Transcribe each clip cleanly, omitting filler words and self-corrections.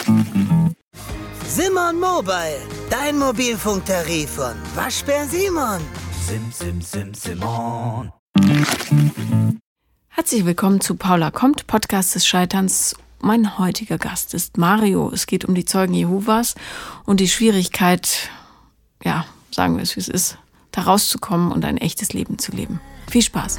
Simon Mobile, dein Mobilfunktarif von Waschbär Simon. Simon. Herzlich willkommen zu Paula kommt, Podcast des Scheiterns. Mein heutiger Gast ist Mario. Es geht um die Zeugen Jehovas und die Schwierigkeit, ja, sagen wir es wie es ist, da rauszukommen und ein echtes Leben zu leben. Viel Spaß.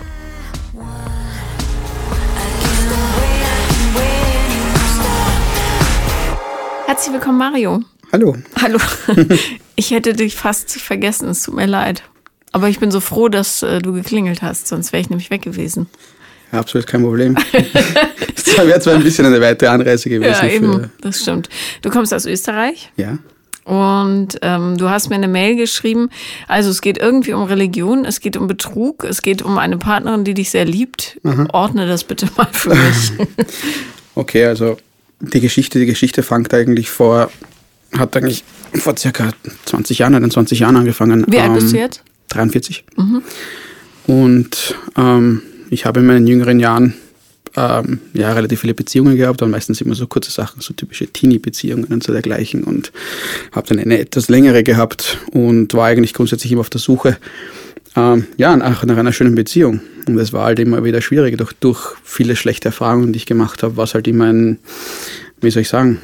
Herzlich willkommen, Mario. Hallo. Hallo. Ich hätte dich fast vergessen, es tut mir leid. Aber ich bin so froh, dass du geklingelt hast, sonst wäre ich nämlich weg gewesen. Ja, absolut kein Problem. Es wäre zwar ein bisschen eine weitere Anreise gewesen. Ja, eben, das stimmt. Du kommst aus Österreich. Ja. Und du hast mir eine Mail geschrieben. Also es geht irgendwie um Religion, es geht um Betrug, es geht um eine Partnerin, die dich sehr liebt. Aha. Ordne das bitte mal für mich. Okay, also die Geschichte fängt eigentlich hat eigentlich vor circa 20 Jahren angefangen. Wie alt bist du jetzt? 43. Mhm. Und ich habe in meinen jüngeren Jahren relativ viele Beziehungen gehabt und meistens immer so kurze Sachen, so typische Teenie-Beziehungen und so dergleichen, und habe dann eine etwas längere gehabt und war eigentlich grundsätzlich immer auf der Suche nach einer schönen Beziehung. Und das war halt immer wieder schwierig, durch viele schlechte Erfahrungen, die ich gemacht habe, was halt immer es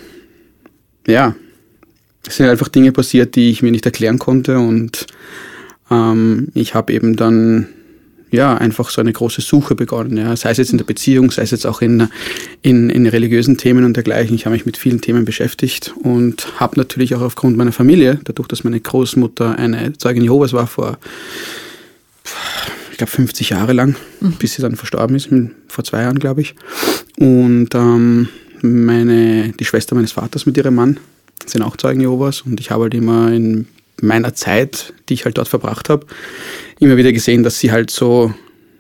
sind einfach Dinge passiert, die ich mir nicht erklären konnte, und ich habe eben dann einfach so eine große Suche begonnen, sei es jetzt in der Beziehung, sei es jetzt auch in religiösen Themen und dergleichen. Ich habe mich mit vielen Themen beschäftigt und habe natürlich auch aufgrund meiner Familie, dadurch, dass meine Großmutter eine Zeugin Jehovas war ich glaube 50 Jahre lang, bis sie dann verstorben ist, vor 2 Jahren, glaube ich. Und die Schwester meines Vaters mit ihrem Mann sind auch Zeugen Jehovas, und ich habe halt immer in meiner Zeit, die ich halt dort verbracht habe, immer wieder gesehen, dass sie halt so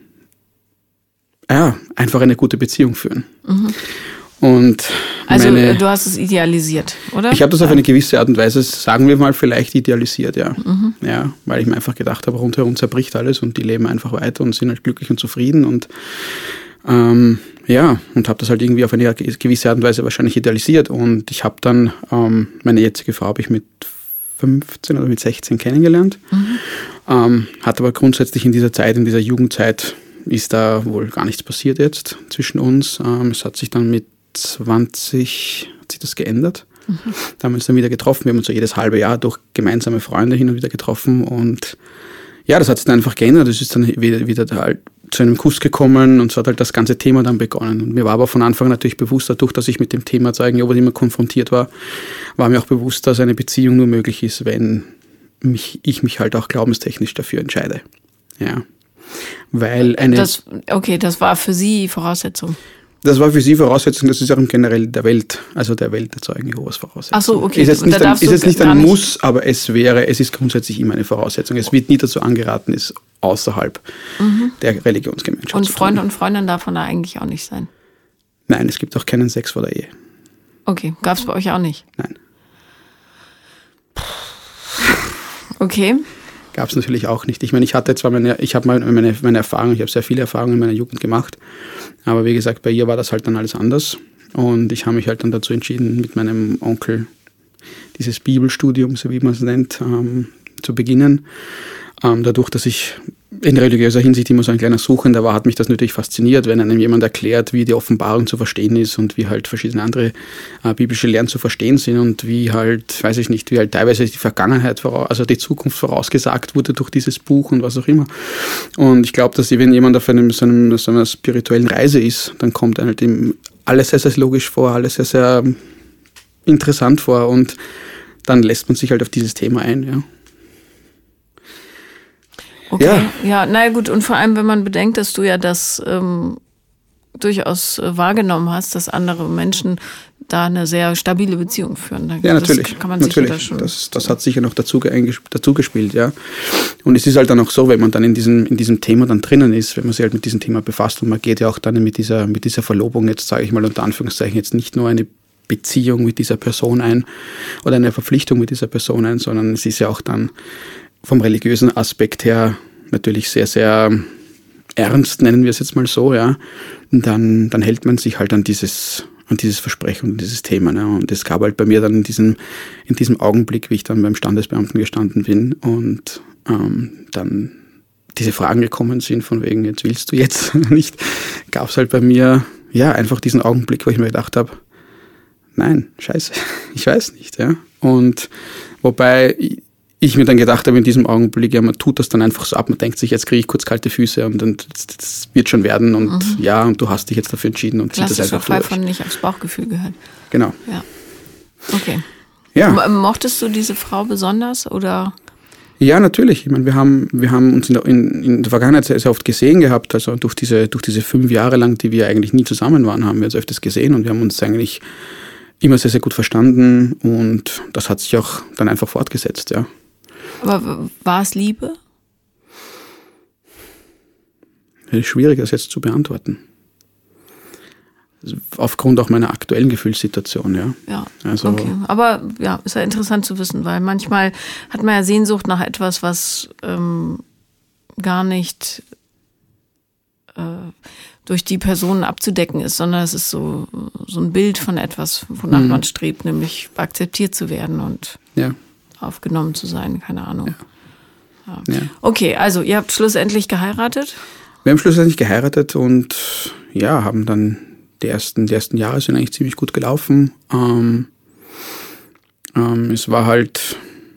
einfach eine gute Beziehung führen. Mhm. Und du hast es idealisiert, oder? Ich habe das auf eine gewisse Art und Weise, sagen wir mal, vielleicht idealisiert, ja. Mhm. Ja, weil ich mir einfach gedacht habe, rundherum zerbricht alles und die leben einfach weiter und sind halt glücklich und zufrieden, und und habe das halt irgendwie auf eine gewisse Art und Weise wahrscheinlich idealisiert, und ich habe dann meine jetzige Frau habe ich mit 15 oder mit 16 kennengelernt. Mhm. Hat aber grundsätzlich in dieser Jugendzeit ist da wohl gar nichts passiert jetzt zwischen uns. Es hat sich dann mit 20 das geändert. Mhm. Da haben wir uns dann wieder getroffen. Wir haben uns so jedes halbe Jahr durch gemeinsame Freunde hin und wieder getroffen, und das hat sich dann einfach geändert. Es ist dann wieder halt zu einem Kuss gekommen, und so hat halt das ganze Thema dann begonnen. Und mir war aber von Anfang an natürlich bewusst, dadurch, dass ich mit dem Thema Zeugen Jehovas immer konfrontiert war mir auch bewusst, dass eine Beziehung nur möglich ist, wenn ich mich halt auch glaubenstechnisch dafür entscheide. Ja. Weil das war für Sie Voraussetzung? Das war für sie Voraussetzung, das ist auch im Generell der Welt der Zeugen Jehovas Voraussetzung. Ach so, okay. Ist jetzt nicht ein Muss, aber es ist grundsätzlich immer eine Voraussetzung. Es wird nie dazu angeraten, es außerhalb der Religionsgemeinschaft und zu tun. Freunde und Freundinnen davon da eigentlich auch nicht sein? Nein, es gibt auch keinen Sex vor der Ehe. Okay, gab es bei euch auch nicht? Nein. Okay. Gab es natürlich auch nicht. Ich meine, ich habe meine Erfahrungen, ich habe sehr viele Erfahrungen in meiner Jugend gemacht, aber wie gesagt, bei ihr war das halt dann alles anders, und ich habe mich halt dann dazu entschieden, mit meinem Onkel dieses Bibelstudium, so wie man es nennt, zu beginnen. Dadurch, dass ich in religiöser Hinsicht immer so ein kleiner Suchender war, hat mich das natürlich fasziniert, wenn einem jemand erklärt, wie die Offenbarung zu verstehen ist und wie halt verschiedene andere biblische Lehren zu verstehen sind und wie halt teilweise die Vergangenheit, also die Zukunft vorausgesagt wurde durch dieses Buch und was auch immer. Und ich glaube, dass wenn jemand auf so einer spirituellen Reise ist, dann kommt einem halt eben alles sehr, sehr logisch vor, alles sehr, sehr interessant vor, und dann lässt man sich halt auf dieses Thema ein, ja. Okay, ja, naja gut, und vor allem, wenn man bedenkt, dass du ja das durchaus wahrgenommen hast, dass andere Menschen da eine sehr stabile Beziehung führen. Ja, natürlich. Das kann man natürlich. Das hat sicher noch dazu gespielt, ja. Und es ist halt dann auch so, wenn man dann in diesem Thema dann drinnen ist, wenn man sich halt mit diesem Thema befasst, und man geht ja auch dann mit dieser Verlobung, jetzt sage ich mal unter Anführungszeichen, jetzt nicht nur eine Beziehung mit dieser Person ein oder eine Verpflichtung mit dieser Person ein, sondern es ist ja auch dann vom religiösen Aspekt her natürlich sehr, sehr ernst, nennen wir es jetzt mal so, ja. Und dann hält man sich halt an dieses dieses Versprechen und dieses Thema. Ne? Und es gab halt bei mir dann in diesem Augenblick, wie ich dann beim Standesbeamten gestanden bin und dann diese Fragen gekommen sind, von wegen, jetzt willst du jetzt nicht, gab es halt bei mir einfach diesen Augenblick, wo ich mir gedacht habe, nein, scheiße, ich weiß nicht. Ja? Und wobei ich mir dann gedacht habe in diesem Augenblick, man tut das dann einfach so ab, man denkt sich, jetzt kriege ich kurz kalte Füße und das wird schon werden und und du hast dich jetzt dafür entschieden und zieht das einfach durch. Fall von nicht aufs Bauchgefühl gehört. Genau. Ja. Okay. Ja. Mochtest du diese Frau besonders oder? Ja, natürlich. Ich meine, wir haben uns in der Vergangenheit sehr, sehr oft gesehen gehabt, also durch diese 5 Jahre lang, die wir eigentlich nie zusammen waren, haben wir uns öfters gesehen und wir haben uns eigentlich immer sehr, sehr gut verstanden und das hat sich auch dann einfach fortgesetzt, ja. Aber war es Liebe? Es ist schwierig, das jetzt zu beantworten. Aufgrund auch meiner aktuellen Gefühlssituation, ja. Ja, also, okay. Aber ja, ist ja interessant zu wissen, weil manchmal hat man ja Sehnsucht nach etwas, was gar nicht durch die Personen abzudecken ist, sondern es ist so ein Bild von etwas, wonach man strebt, nämlich akzeptiert zu werden und aufgenommen zu sein, keine Ahnung. Ja. Okay, also ihr habt schlussendlich geheiratet? Wir haben schlussendlich geheiratet und haben dann die ersten Jahre sind eigentlich ziemlich gut gelaufen. Es war halt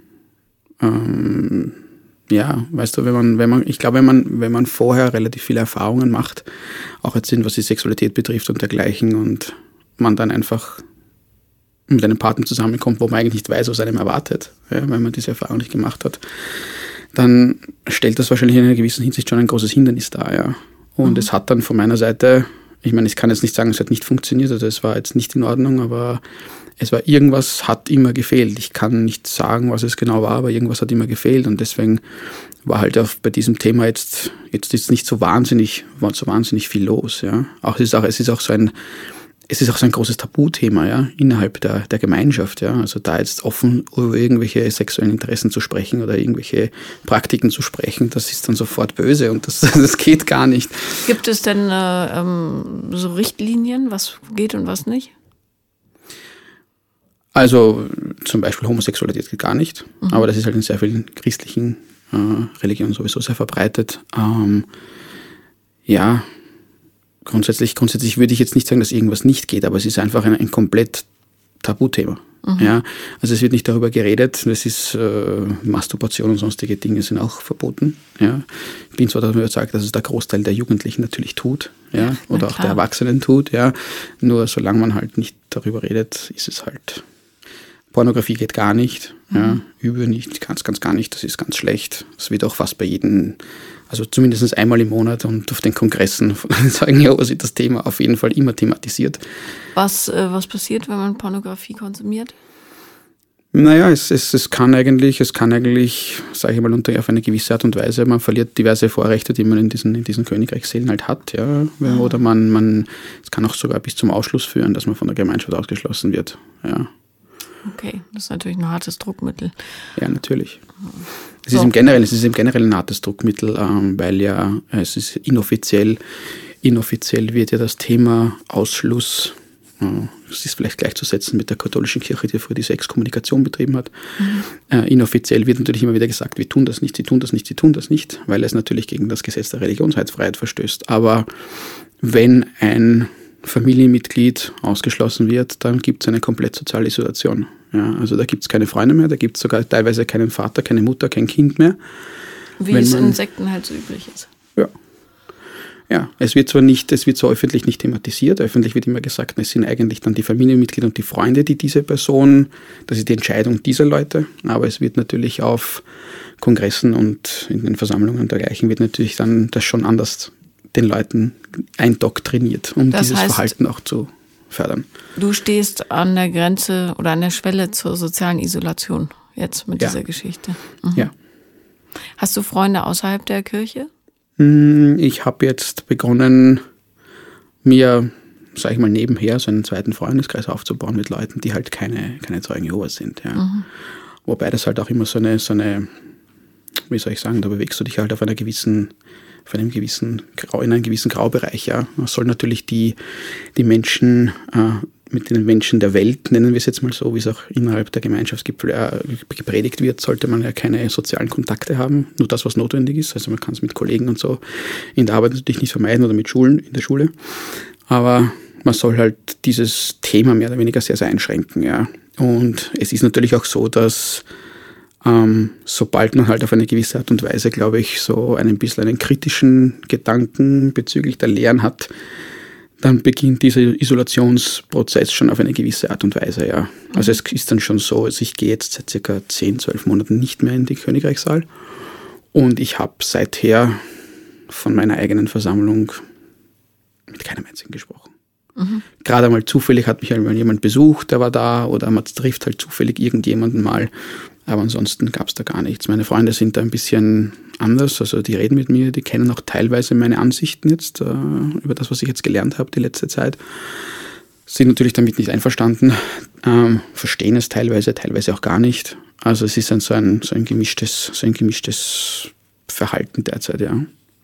weißt du, wenn man vorher relativ viele Erfahrungen macht, auch jetzt was die Sexualität betrifft und dergleichen und man dann einfach mit einem Partner zusammenkommt, wo man eigentlich nicht weiß, was einem erwartet, weil man diese Erfahrung nicht gemacht hat, dann stellt das wahrscheinlich in einer gewissen Hinsicht schon ein großes Hindernis dar, ja. Und es hat dann von meiner Seite, ich meine, ich kann jetzt nicht sagen, es hat nicht funktioniert, also es war jetzt nicht in Ordnung, aber irgendwas hat immer gefehlt. Ich kann nicht sagen, was es genau war, aber irgendwas hat immer gefehlt und deswegen war halt auch bei diesem Thema jetzt ist nicht so wahnsinnig viel los, ja. Es ist auch so ein großes Tabuthema, ja, innerhalb der Gemeinschaft, ja. Also da jetzt offen über irgendwelche sexuellen Interessen zu sprechen oder irgendwelche Praktiken zu sprechen, das ist dann sofort böse und das geht gar nicht. Gibt es denn so Richtlinien, was geht und was nicht? Also zum Beispiel Homosexualität geht gar nicht, aber das ist halt in sehr vielen christlichen Religionen sowieso sehr verbreitet. Grundsätzlich würde ich jetzt nicht sagen, dass irgendwas nicht geht, aber es ist einfach ein komplett Tabuthema. Ja, also es wird nicht darüber geredet, das ist Masturbation und sonstige Dinge sind auch verboten. Ja. Ich bin zwar darüber überzeugt, dass es der Großteil der Jugendlichen natürlich tut, ja, oder auch der Erwachsenen tut, ja. Nur solange man halt nicht darüber redet, ist es halt. Pornografie geht gar nicht, übe nicht, ganz gar nicht, das ist ganz schlecht. Das wird auch fast bei jedem, also zumindest einmal im Monat und auf den Kongressen von Zeugen Jehovas wird das Thema auf jeden Fall immer thematisiert. Was passiert, wenn man Pornografie konsumiert? Naja, es kann eigentlich, sage ich mal, auf eine gewisse Art und Weise, man verliert diverse Vorrechte, die man in diesen Königreichsseelen halt hat, ja. Oder es kann auch sogar bis zum Ausschluss führen, dass man von der Gemeinschaft ausgeschlossen wird, ja. Okay, das ist natürlich ein hartes Druckmittel. Ja, natürlich. Es ist im Generellen ein hartes Druckmittel, weil ja es ist inoffiziell wird ja das Thema Ausschluss, das ist vielleicht gleichzusetzen mit der katholischen Kirche, die früher diese Exkommunikation betrieben hat. Inoffiziell wird natürlich immer wieder gesagt, wir tun das nicht, sie tun das nicht, weil es natürlich gegen das Gesetz der Religionsfreiheit verstößt. Aber wenn ein Familienmitglied ausgeschlossen wird, dann gibt es eine komplett soziale Isolation. Ja, also da gibt es keine Freunde mehr, da gibt es sogar teilweise keinen Vater, keine Mutter, kein Kind mehr. Wie es in Sekten halt so üblich ist. Ja, es wird zwar öffentlich nicht thematisiert, öffentlich wird immer gesagt, es sind eigentlich dann die Familienmitglieder und die Freunde, die diese Person, das ist die Entscheidung dieser Leute, aber es wird natürlich auf Kongressen und in den Versammlungen und dergleichen wird natürlich dann das schon anders den Leuten eindoktriniert, um dieses Verhalten auch zu fördern. Du stehst an der Grenze oder an der Schwelle zur sozialen Isolation jetzt mit dieser Geschichte. Ja. Hast du Freunde außerhalb der Kirche? Ich habe jetzt begonnen, mir, sage ich mal, nebenher so einen zweiten Freundeskreis aufzubauen mit Leuten, die halt keine Zeugen Jehovas sind. Ja. Wobei das halt auch immer so eine, wie soll ich sagen, da bewegst du dich halt in einem gewissen Graubereich, ja. Man soll natürlich die Menschen mit den Menschen der Welt, nennen wir es jetzt mal so, wie es auch innerhalb der Gemeinschaft gepredigt wird, sollte man ja keine sozialen Kontakte haben, nur das, was notwendig ist. Also man kann es mit Kollegen und so in der Arbeit natürlich nicht vermeiden oder mit Schulen, in der Schule. Aber man soll halt dieses Thema mehr oder weniger sehr, sehr einschränken. Ja. Und es ist natürlich auch so, dass sobald man halt auf eine gewisse Art und Weise, glaube ich, so ein bisschen einen kritischen Gedanken bezüglich der Lehren hat, dann beginnt dieser Isolationsprozess schon auf eine gewisse Art und Weise, ja. Also es ist dann schon so, also ich gehe jetzt seit circa 10, 12 Monaten nicht mehr in die Königreichssaal und ich habe seither von meiner eigenen Versammlung mit keinem einzigen gesprochen. Gerade mal zufällig hat mich einmal jemand besucht, der war da, oder man trifft halt zufällig irgendjemanden mal. Aber ansonsten gab es da gar nichts. Meine Freunde sind da ein bisschen anders, also die reden mit mir, die kennen auch teilweise meine Ansichten jetzt über das, was ich jetzt gelernt habe die letzte Zeit. Sind natürlich damit nicht einverstanden, verstehen es teilweise auch gar nicht. Also es ist dann so ein gemischtes Verhalten derzeit, ja.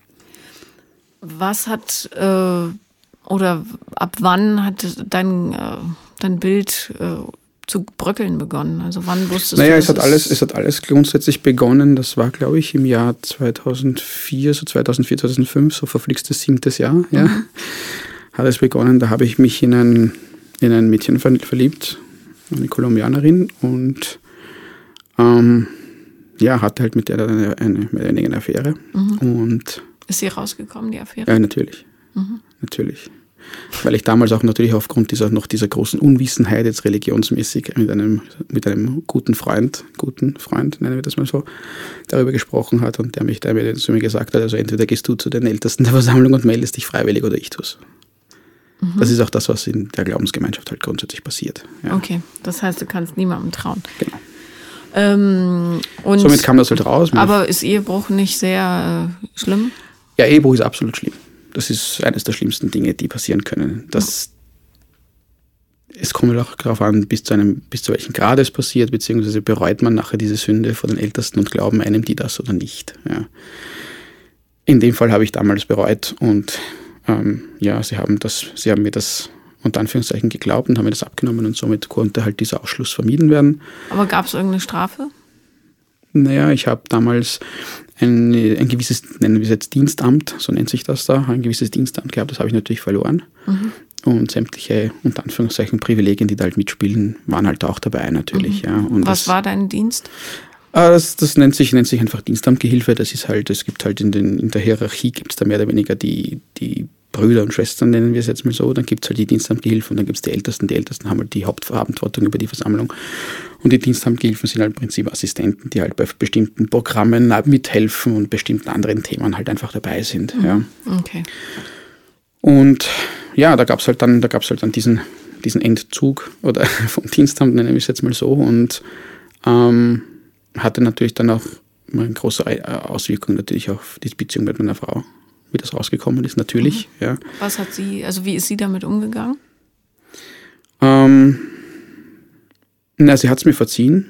Was hat oder ab wann hat dein Bild zu bröckeln begonnen? Also wann wusstest du, es hat alles grundsätzlich begonnen. Das war, glaube ich, im Jahr 2004, 2005, so verflixtes 7. Jahr. Ja, hat es begonnen. Da habe ich mich in ein Mädchen verliebt, eine Kolumbianerin, und hatte halt mit der dann eine Affäre. Und ist sie rausgekommen, die Affäre? Ja, natürlich. Natürlich. Weil ich damals auch natürlich aufgrund dieser großen Unwissenheit jetzt religionsmäßig mit einem guten Freund, nennen wir das mal so, darüber gesprochen hat, und der zu mir gesagt hat, also entweder gehst du zu den Ältesten der Versammlung und meldest dich freiwillig, oder ich tue es. Das ist auch das, was in der Glaubensgemeinschaft halt grundsätzlich passiert. Ja. Okay, das heißt, du kannst niemandem trauen. Genau. Und somit kam das halt raus. Aber ist Ehebruch nicht sehr schlimm? Ja, Ehebruch ist absolut schlimm. Das ist eines der schlimmsten Dinge, die passieren können. Es kommt auch darauf an, bis zu welchem Grad es passiert, beziehungsweise bereut man nachher diese Sünde vor den Ältesten und glauben einem die das oder nicht. Ja. In dem Fall habe ich damals bereut, und sie haben mir das unter Anführungszeichen geglaubt und haben mir das abgenommen, und somit konnte halt dieser Ausschluss vermieden werden. Aber gab es irgendeine Strafe? Naja, ich habe damals ein gewisses, nennen wir es jetzt Dienstamt, so nennt sich das da, ein gewisses Dienstamt gehabt, das habe ich natürlich verloren. Und sämtliche, unter Anführungszeichen, Privilegien, die da halt mitspielen, waren halt auch dabei natürlich. Ja. Und was war dein Dienst? Das nennt sich einfach Dienstamtgehilfe. Das ist halt, es gibt halt in der Hierarchie gibt es da mehr oder weniger die Brüder und Schwestern, nennen wir es jetzt mal so. Dann gibt es halt die Dienstamtgehilfen, und dann gibt es die Ältesten. Die Ältesten haben halt die Hauptverantwortung über die Versammlung. Und die Dienstamtgehilfen sind halt im Prinzip Assistenten, die halt bei bestimmten Programmen mithelfen und bestimmten anderen Themen halt einfach dabei sind. Ja. Okay. Und ja, da gab es halt dann diesen Entzug oder vom Dienstamt, nennen wir es jetzt mal so, und hatte natürlich dann auch eine große Auswirkung natürlich auf die Beziehung mit meiner Frau, wie das rausgekommen ist, natürlich. Ja. Was hat sie, also wie ist sie damit umgegangen? Sie hat es mir verziehen.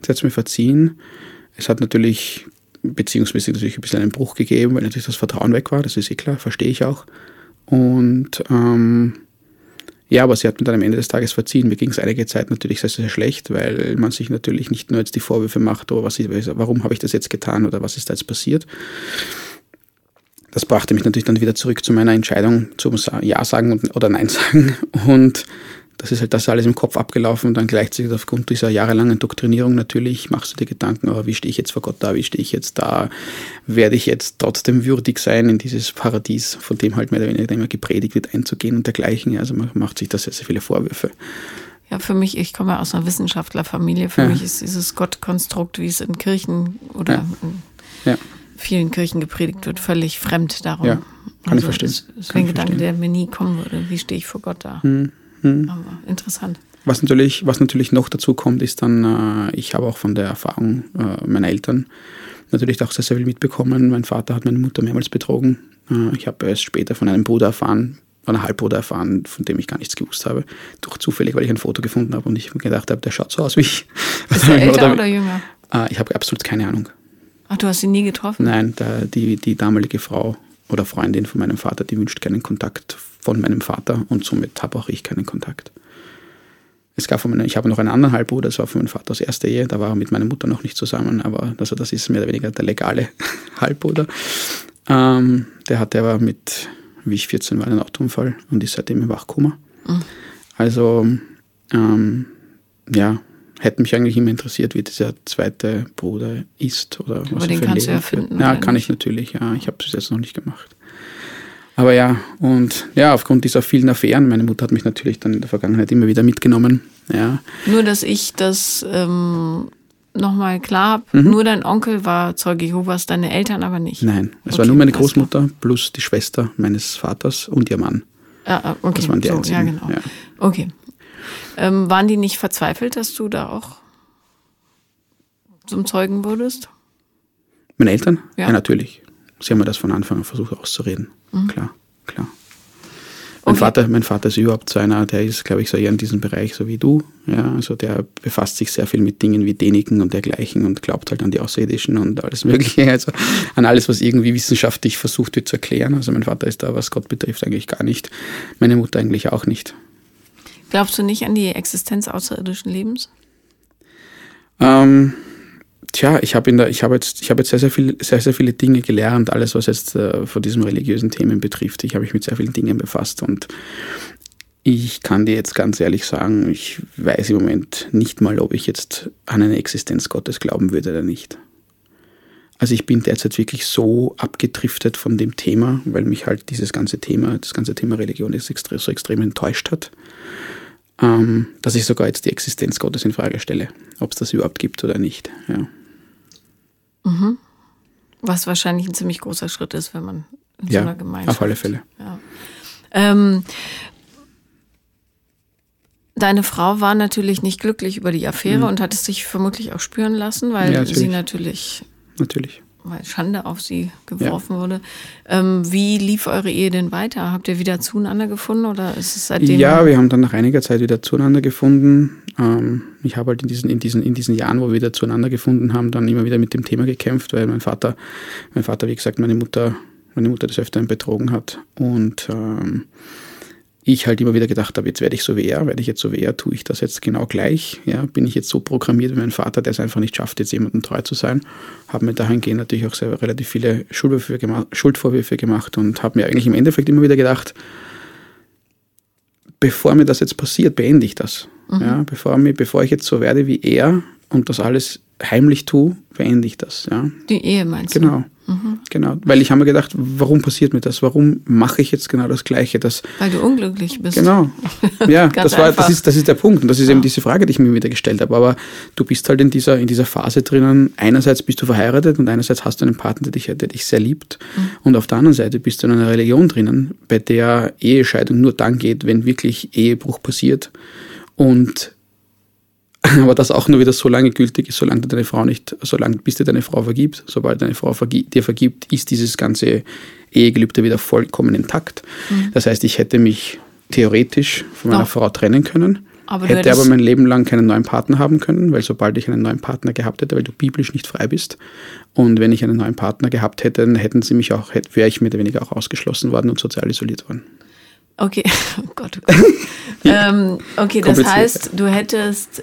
Es hat natürlich, beziehungsweise natürlich ein bisschen einen Bruch gegeben, weil natürlich das Vertrauen weg war, das ist klar, verstehe ich auch. Und aber sie hat mir dann am Ende des Tages verziehen. Mir ging es einige Zeit natürlich sehr, sehr schlecht, weil man sich natürlich nicht nur jetzt die Vorwürfe macht, warum habe ich das jetzt getan oder was ist da jetzt passiert. Das brachte mich natürlich dann wieder zurück zu meiner Entscheidung zum Ja sagen oder Nein sagen. Und das ist halt das alles im Kopf abgelaufen, und dann gleichzeitig aufgrund dieser jahrelangen Doktrinierung natürlich machst du dir Gedanken, wie stehe ich jetzt vor Gott da, wie stehe ich jetzt da, werde ich jetzt trotzdem würdig sein, in dieses Paradies, von dem halt mehr oder weniger immer gepredigt wird, einzugehen und dergleichen. Also man macht sich da sehr, sehr viele Vorwürfe. Ja, für mich, ich komme ja aus einer Wissenschaftlerfamilie, für mich ist dieses Gottkonstrukt, wie es in Kirchen oder in vielen Kirchen gepredigt wird, völlig fremd darum. Ja, kann ich verstehen. Das ist ein Gedanke, der mir nie kommen würde. Wie stehe ich vor Gott da? Aber interessant. Was natürlich noch dazu kommt, ist dann, ich habe auch von der Erfahrung meiner Eltern natürlich auch sehr, sehr viel mitbekommen. Mein Vater hat meine Mutter mehrmals betrogen. Ich habe erst später von einem Bruder erfahren, von einem Halbbruder erfahren, von dem ich gar nichts gewusst habe. Durch zufällig, weil ich ein Foto gefunden habe und ich gedacht habe, der schaut so aus wie ich. Ist er älter oder jünger? Ich habe absolut keine Ahnung. Ach, du hast ihn nie getroffen? Nein, die damalige Frau oder Freundin von meinem Vater, die wünscht keinen Kontakt von meinem Vater, und somit habe auch ich keinen Kontakt. Ich habe noch einen anderen Halbbruder, das war von meinem Vater aus erster Ehe, da war er mit meiner Mutter noch nicht zusammen, aber also das ist mehr oder weniger der legale Halbbruder. Der hatte aber wie ich 14 war, einen Autounfall und ist seitdem im Wachkoma. Also, hätte mich eigentlich immer interessiert, wie dieser zweite Bruder ist. Oder aber den kannst du ja finden. Ja, kann ich natürlich, ja. Ich habe es jetzt noch nicht gemacht. Aber aufgrund dieser vielen Affären, meine Mutter hat mich natürlich dann in der Vergangenheit immer wieder mitgenommen. Ja. Nur, dass ich das nochmal klar habe, nur dein Onkel war Zeuge Jehovas, deine Eltern aber nicht. Nein, es war nur meine Großmutter plus die Schwester meines Vaters und ihr Mann. Okay. Das waren die einzigen. Ja, genau. Ja. Okay. Waren die nicht verzweifelt, dass du da auch zum Zeugen wurdest? Meine Eltern? Ja. Ja, natürlich. Sie haben mir das von Anfang an versucht auszureden. Klar. Okay. Mein Vater ist überhaupt so einer, der ist, glaube ich, so eher in diesem Bereich, so wie du. Ja, also der befasst sich sehr viel mit Dingen wie Däniken und dergleichen und glaubt halt an die Außerirdischen und alles Mögliche. Also an alles, was irgendwie wissenschaftlich versucht wird zu erklären. Also mein Vater ist da, was Gott betrifft, eigentlich gar nicht. Meine Mutter eigentlich auch nicht. Glaubst du nicht an die Existenz außerirdischen Lebens? Ich habe jetzt sehr, sehr viele Dinge gelernt, alles, was jetzt von diesen religiösen Themen betrifft. Ich habe mich mit sehr vielen Dingen befasst und ich kann dir jetzt ganz ehrlich sagen, ich weiß im Moment nicht mal, ob ich jetzt an eine Existenz Gottes glauben würde oder nicht. Also ich bin derzeit wirklich so abgedriftet von dem Thema, weil mich halt das ganze Thema Religion so extrem enttäuscht hat, dass ich sogar jetzt die Existenz Gottes in Frage stelle, ob es das überhaupt gibt oder nicht. Ja. Was wahrscheinlich ein ziemlich großer Schritt ist, wenn man in so einer Gemeinschaft... auf alle Fälle. Ja. Deine Frau war natürlich nicht glücklich über die Affäre und hat es sich vermutlich auch spüren lassen, weil sie natürlich weil Schande auf sie geworfen wurde. Wie lief eure Ehe denn weiter? Habt ihr wieder zueinander gefunden oder ist es seitdem? Ja, wir haben dann nach einiger Zeit wieder zueinander gefunden. Ich habe halt in diesen Jahren, wo wir wieder zueinander gefunden haben, dann immer wieder mit dem Thema gekämpft, weil mein Vater, wie gesagt, meine Mutter des Öfteren betrogen hat und ich halt immer wieder gedacht habe, jetzt werde ich jetzt so wie er, tue ich das jetzt genau gleich. Ja, bin ich jetzt so programmiert wie mein Vater, der es einfach nicht schafft, jetzt jemandem treu zu sein. Habe mir dahingehend natürlich auch relativ viele Schuldvorwürfe gemacht und habe mir eigentlich im Endeffekt immer wieder gedacht, bevor mir das jetzt passiert, beende ich das. Ja, bevor ich jetzt so werde wie er und das alles heimlich tue, beende ich das. Ja. Die Ehe meinst du? Genau. Genau, weil ich habe mir gedacht, warum passiert mir das? Warum mache ich jetzt genau das Gleiche? Weil du unglücklich bist. Genau. Ja, das ist der Punkt. Und das ist eben diese Frage, die ich mir wieder gestellt habe. Aber du bist halt in dieser Phase drinnen. Einerseits bist du verheiratet und einerseits hast du einen Partner, der dich sehr liebt. Und auf der anderen Seite bist du in einer Religion drinnen, bei der Ehescheidung nur dann geht, wenn wirklich Ehebruch passiert. Aber das auch nur wieder so lange gültig ist, bis dir deine Frau vergibt. Sobald deine Frau dir vergibt, ist dieses ganze Ehegelübde wieder vollkommen intakt. Das heißt, ich hätte mich theoretisch von meiner Frau trennen können, hätte aber mein Leben lang keinen neuen Partner haben können, weil sobald ich einen neuen Partner gehabt hätte, weil du biblisch nicht frei bist, und wenn ich einen neuen Partner gehabt hätte, dann wäre ich mehr oder weniger auch ausgeschlossen worden und sozial isoliert worden. Okay, oh Gott. Okay, das heißt, du hättest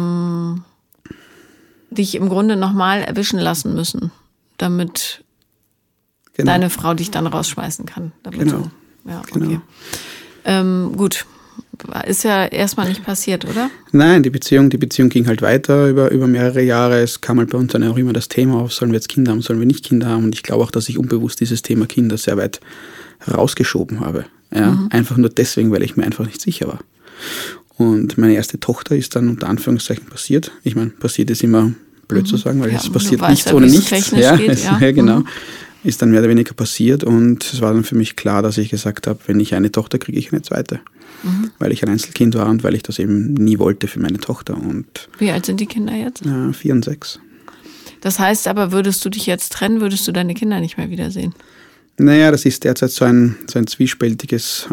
dich im Grunde nochmal erwischen lassen müssen, damit deine Frau dich dann rausschmeißen kann. Genau. Okay. Gut, ist ja erstmal nicht passiert, oder? Nein, die Beziehung ging halt weiter über mehrere Jahre. Es kam halt bei uns dann auch immer das Thema auf, sollen wir jetzt Kinder haben, sollen wir nicht Kinder haben? Und ich glaube auch, dass ich unbewusst dieses Thema Kinder sehr weit rausgeschoben habe. Ja, einfach nur deswegen, weil ich mir einfach nicht sicher war. Und meine erste Tochter ist dann unter Anführungszeichen passiert. Ich meine, passiert ist immer blöd zu sagen, weil es passiert nichts ohne nichts. Ja, genau. Ist dann mehr oder weniger passiert und es war dann für mich klar, dass ich gesagt habe, wenn ich eine Tochter kriege, ich eine zweite. Weil ich ein Einzelkind war und weil ich das eben nie wollte für meine Tochter. Und wie alt sind die Kinder jetzt? 4 und 6. Das heißt aber, würdest du dich jetzt trennen, würdest du deine Kinder nicht mehr wiedersehen? Naja, das ist derzeit so ein zwiespältiges,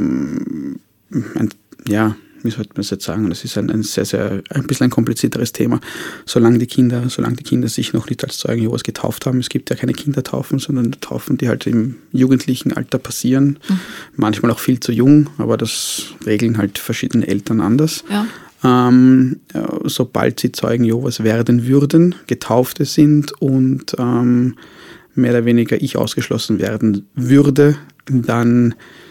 wie sollte man das jetzt sagen, das ist ein bisschen ein komplizierteres Thema. Solange die Kinder sich noch nicht als Zeugen Jehovas getauft haben, es gibt ja keine Kindertaufen, sondern Taufen, die halt im jugendlichen Alter passieren, manchmal auch viel zu jung, aber das regeln halt verschiedene Eltern anders. Ja. sobald sie Zeugen Jehovas werden würden, Getaufte sind und mehr oder weniger ich ausgeschlossen werden würde, dann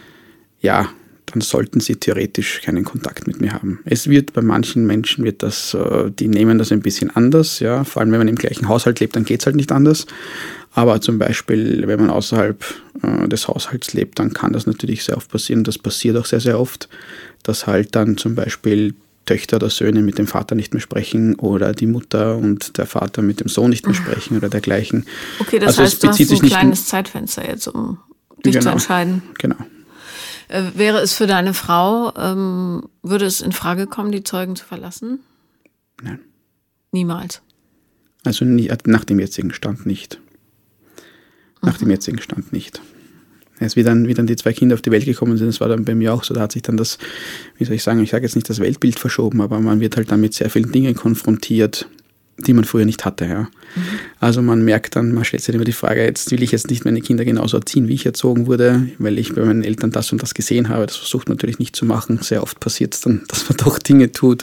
sollten sie theoretisch keinen Kontakt mit mir haben. Es wird bei manchen Menschen, die nehmen das ein bisschen anders, ja, vor allem wenn man im gleichen Haushalt lebt, dann geht es halt nicht anders. Aber zum Beispiel, wenn man außerhalb des Haushalts lebt, dann kann das natürlich sehr oft passieren. Das passiert auch sehr, sehr oft, dass halt dann zum Beispiel Töchter oder Söhne mit dem Vater nicht mehr sprechen oder die Mutter und der Vater mit dem Sohn nicht mehr sprechen oder dergleichen. Okay, das heißt, du hast ein kleines Zeitfenster jetzt, um dich zu entscheiden. Genau. Wäre es für deine Frau, würde es in Frage kommen, die Zeugen zu verlassen? Nein. Niemals? Also nach dem jetzigen Stand nicht. Nach dem jetzigen Stand nicht. Wie dann die 2 Kinder auf die Welt gekommen sind, das war dann bei mir auch so, da hat sich dann das, ich sage jetzt nicht das Weltbild verschoben, aber man wird halt dann mit sehr vielen Dingen konfrontiert, die man früher nicht hatte. Ja. Also man merkt dann, man stellt sich immer die Frage, jetzt will ich jetzt nicht meine Kinder genauso erziehen, wie ich erzogen wurde, weil ich bei meinen Eltern das und das gesehen habe. Das versucht man natürlich nicht zu machen. Sehr oft passiert es dann, dass man doch Dinge tut,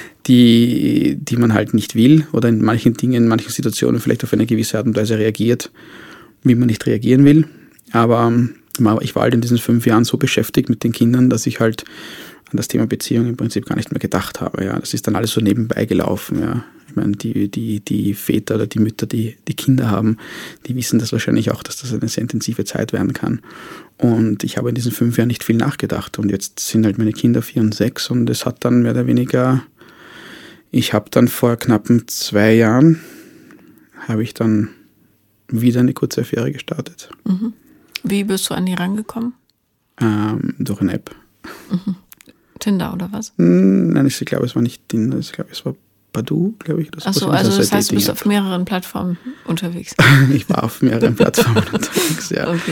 die man halt nicht will oder in manchen Dingen, in manchen Situationen vielleicht auf eine gewisse Art und Weise reagiert, wie man nicht reagieren will. Aber ich war halt in diesen 5 Jahren so beschäftigt mit den Kindern, dass ich halt an das Thema Beziehung im Prinzip gar nicht mehr gedacht habe. Ja. Das ist dann alles so nebenbei gelaufen. Ja. Ich meine, die Väter oder die Mütter, die Kinder haben, die wissen das wahrscheinlich auch, dass das eine sehr intensive Zeit werden kann. Und ich habe in diesen 5 Jahren nicht viel nachgedacht. Und jetzt sind halt meine Kinder 4 und 6 und es hat dann mehr oder weniger, ich habe dann vor knappen 2 Jahren, habe ich dann wieder eine kurze Affäre gestartet. Mhm. Wie bist du an die rangekommen? Durch eine App. Mhm. Tinder oder was? Nein, ich glaube, es war nicht Tinder, ich glaube, es war Badoo, glaube ich. Achso, also das heißt, du bist auf mehreren Plattformen unterwegs. Ich war auf mehreren Plattformen unterwegs, ja. Okay.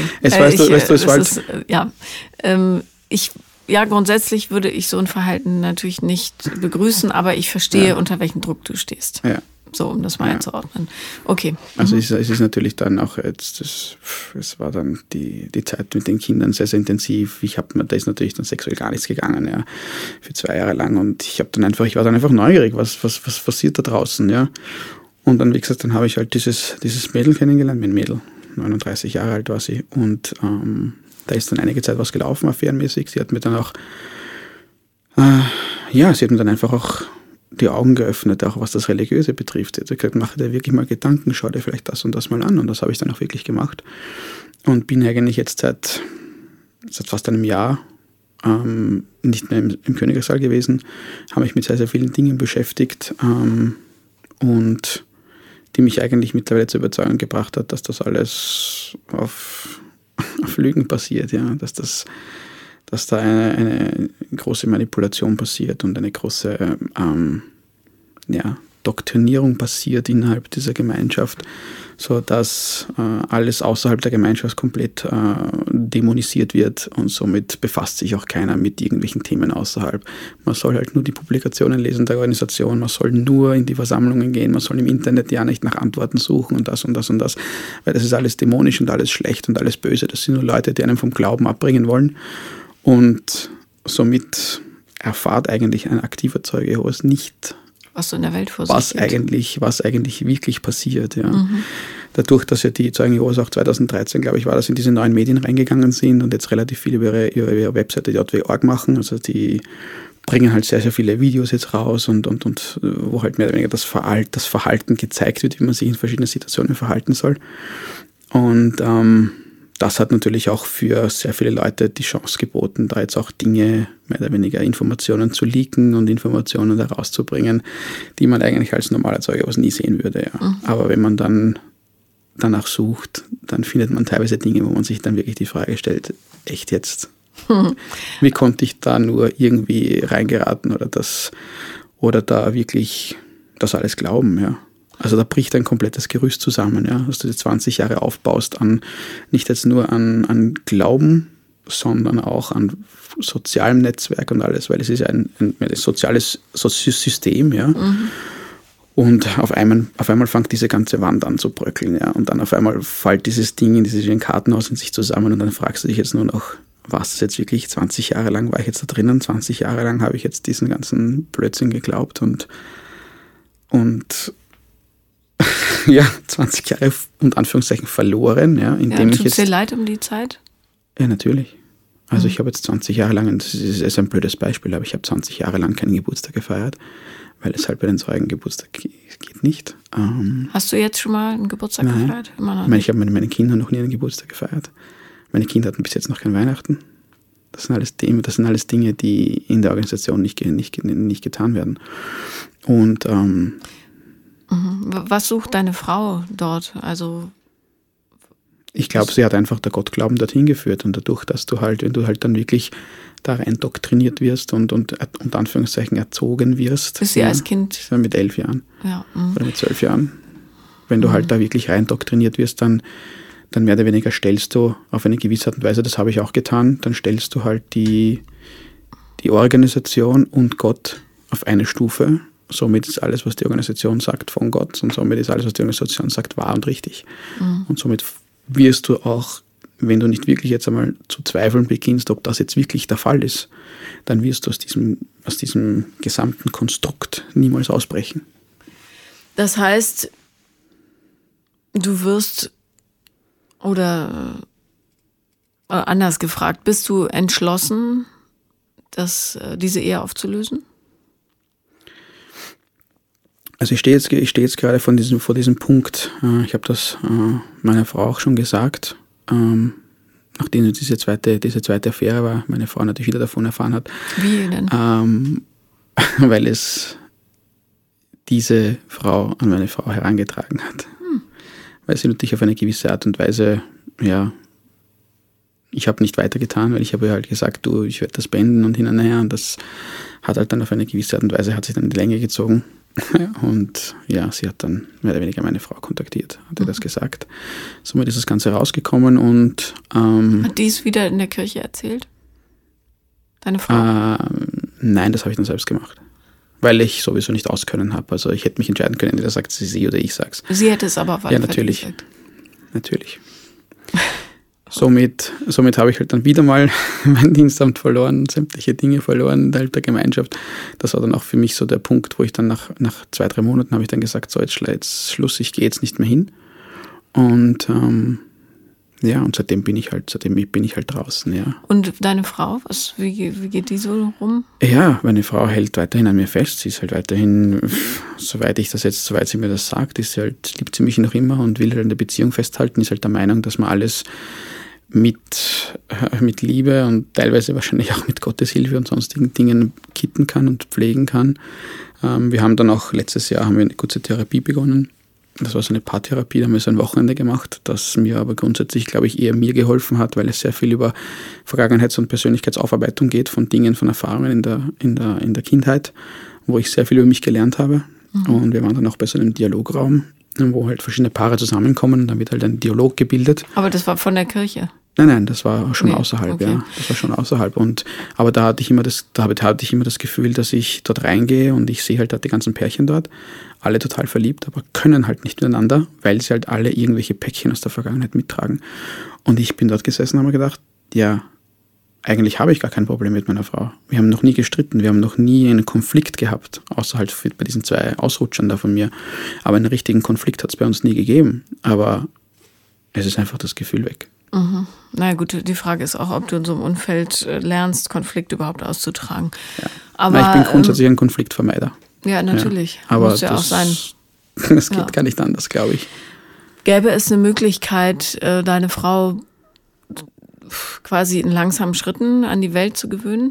Grundsätzlich würde ich so ein Verhalten natürlich nicht begrüßen, aber ich verstehe, unter welchem Druck du stehst. Ja. So, um das mal einzuordnen. Okay. Also es ist natürlich dann auch jetzt, es war dann die Zeit mit den Kindern sehr, sehr intensiv. Da ist natürlich dann sexuell gar nichts gegangen, ja, für 2 Jahre lang. Und ich war dann einfach neugierig, was passiert da draußen, ja. Und dann, wie gesagt, dann habe ich halt dieses Mädel kennengelernt, mein Mädel, 39 Jahre alt war sie. Und da ist dann einige Zeit was gelaufen, affärenmäßig. Sie hat mir dann auch, einfach auch die Augen geöffnet, auch was das Religiöse betrifft. Sie hat gesagt, mache dir wirklich mal Gedanken, schau dir vielleicht das und das mal an. Und das habe ich dann auch wirklich gemacht. Und bin eigentlich jetzt seit fast einem Jahr nicht mehr im Königersaal gewesen, habe mich mit sehr, sehr vielen Dingen beschäftigt und die mich eigentlich mittlerweile zur Überzeugung gebracht hat, dass das alles auf Lügen passiert, ja, dass da eine große Manipulation passiert und eine große Doktrinierung passiert innerhalb dieser Gemeinschaft, sodass alles außerhalb der Gemeinschaft komplett dämonisiert wird und somit befasst sich auch keiner mit irgendwelchen Themen außerhalb. Man soll halt nur die Publikationen lesen der Organisation, man soll nur in die Versammlungen gehen, man soll im Internet ja nicht nach Antworten suchen und das und das und das, weil das ist alles dämonisch und alles schlecht und alles böse. Das sind nur Leute, die einen vom Glauben abbringen wollen. Und somit erfahrt eigentlich ein aktiver Zeuge Jehovas nicht, was so in der Welt vor sich geht. Was eigentlich wirklich passiert. Ja. Mhm. Dadurch, dass ja die Zeugen Jehovas auch 2013, glaube ich, war das, in diese neuen Medien reingegangen sind und jetzt relativ viel über ihre Webseite JW.org machen. Also die bringen halt sehr, sehr viele Videos jetzt raus und wo halt mehr oder weniger das Verhalten gezeigt wird, wie man sich in verschiedenen Situationen verhalten soll. Und das hat natürlich auch für sehr viele Leute die Chance geboten, da jetzt auch Dinge, mehr oder weniger Informationen zu leaken und Informationen da rauszubringen, die man eigentlich als normaler Zeuge was nie sehen würde. Ja. Mhm. Aber wenn man dann danach sucht, dann findet man teilweise Dinge, wo man sich dann wirklich die Frage stellt, echt jetzt? Wie konnte ich da nur irgendwie reingeraten oder da wirklich das alles glauben, ja? Also da bricht ein komplettes Gerüst zusammen, ja, dass du dir 20 Jahre aufbaust nicht jetzt nur an Glauben, sondern auch an sozialem Netzwerk und alles, weil es ist ein soziales System, ja. Mhm. Und auf einmal fängt diese ganze Wand an zu bröckeln, ja. Und dann auf einmal fällt dieses Ding in dieses Kartenhaus in sich zusammen und dann fragst du dich jetzt nur noch, war es jetzt wirklich 20 Jahre lang, war ich jetzt da drinnen, 20 Jahre lang habe ich jetzt diesen ganzen Blödsinn geglaubt und ja, 20 Jahre unter Anführungszeichen verloren. Ja, indem ich jetzt, dir leid um die Zeit? Ja, natürlich. Also ich habe jetzt 20 Jahre lang, das ist ein blödes Beispiel, aber ich habe 20 Jahre lang keinen Geburtstag gefeiert, weil es halt bei den Zeugen Geburtstag geht nicht. Hast du jetzt schon mal einen Geburtstag gefeiert? Immer noch nicht. Ich habe mit meinen Kindern noch nie einen Geburtstag gefeiert. Meine Kinder hatten bis jetzt noch kein Weihnachten. Das sind alles Dinge, die in der Organisation nicht getan werden. Und was sucht deine Frau dort? Also ich glaube, sie hat einfach der Gottglauben dorthin geführt und dadurch, dass du halt, wenn du halt dann wirklich da rein doktriniert wirst und unter Anführungszeichen erzogen wirst. Ist sie als Kind? Mit 11 Jahren. Ja. Oder mit 12 Jahren. Wenn du halt da wirklich rein doktriniert wirst, dann mehr oder weniger stellst du auf eine gewisse Art und Weise, das habe ich auch getan, dann stellst du halt die Organisation und Gott auf eine Stufe. Somit ist alles, was die Organisation sagt, von Gott und somit ist alles, was die Organisation sagt, wahr und richtig. Und somit wirst du auch, wenn du nicht wirklich jetzt einmal zu zweifeln beginnst, ob das jetzt wirklich der Fall ist, dann wirst du aus diesem gesamten Konstrukt niemals ausbrechen. Das heißt, du wirst, oder anders gefragt, bist du entschlossen, diese Ehe aufzulösen? Also ich stehe jetzt gerade vor diesem Punkt. Ich habe das meiner Frau auch schon gesagt, nachdem diese zweite Affäre war, meine Frau natürlich wieder davon erfahren hat. Wie denn? Weil es diese Frau an meine Frau herangetragen hat. Weil sie natürlich auf eine gewisse Art und Weise, ja, ich habe nicht weitergetan, weil ich habe halt gesagt, ich werde das beenden und hin und her, und das hat halt dann auf eine gewisse Art und Weise, hat sich dann in die Länge gezogen. Und ja, sie hat dann mehr oder weniger meine Frau kontaktiert, hat ihr das gesagt. Somit ist das Ganze rausgekommen und hat die es wieder in der Kirche erzählt? Deine Frau? Nein, das habe ich dann selbst gemacht. Weil ich sowieso nicht auskönnen habe. Also ich hätte mich entscheiden können, entweder sagt sie oder ich sag's. Sie hätte es aber weiter natürlich gesagt. Natürlich. Somit habe ich halt dann wieder mal mein Dienstamt verloren, sämtliche Dinge verloren innerhalb der Gemeinschaft. Das war dann auch für mich so der Punkt, wo ich dann nach 2-3 Monaten habe ich dann gesagt, so jetzt Schluss, ich gehe jetzt nicht mehr hin. Und ja, und seitdem bin ich halt draußen, ja. Und deine Frau, wie geht die so rum? Ja, meine Frau hält weiterhin an mir fest. Sie ist halt weiterhin, soweit sie mir das sagt, liebt sie mich noch immer und will halt an der Beziehung festhalten, ist halt der Meinung, dass man alles mit Liebe und teilweise wahrscheinlich auch mit Gottes Hilfe und sonstigen Dingen kitten kann und pflegen kann. Wir haben dann auch letztes Jahr eine kurze Therapie begonnen. Das war so eine Paartherapie, da haben wir so ein Wochenende gemacht, das mir aber grundsätzlich, glaube ich, eher mir geholfen hat, weil es sehr viel über Vergangenheits- und Persönlichkeitsaufarbeitung geht, von Dingen, von Erfahrungen in der Kindheit, wo ich sehr viel über mich gelernt habe. Und wir waren dann auch bei so einem Dialograum, wo halt verschiedene Paare zusammenkommen und dann wird halt ein Dialog gebildet. Aber das war von der Kirche? Nein, das war schon außerhalb, okay. Ja. Das war schon außerhalb. Aber da hatte ich immer das Gefühl, dass ich dort reingehe und ich sehe halt die ganzen Pärchen dort, alle total verliebt, aber können halt nicht miteinander, weil sie halt alle irgendwelche Päckchen aus der Vergangenheit mittragen. Und ich bin dort gesessen und habe mir gedacht, ja, eigentlich habe ich gar kein Problem mit meiner Frau. Wir haben noch nie gestritten, wir haben noch nie einen Konflikt gehabt, außer halt bei diesen 2 Ausrutschern da von mir. Aber einen richtigen Konflikt hat es bei uns nie gegeben. Aber es ist einfach das Gefühl weg. Mhm. Na gut, die Frage ist auch, ob du in so einem Umfeld lernst, Konflikte überhaupt auszutragen. Ja. Aber, ich bin grundsätzlich ein Konfliktvermeider. Ja, natürlich. Ja, aber muss ja auch sein. Das geht gar nicht anders, glaube ich. Gäbe es eine Möglichkeit, deine Frau quasi in langsamen Schritten an die Welt zu gewöhnen?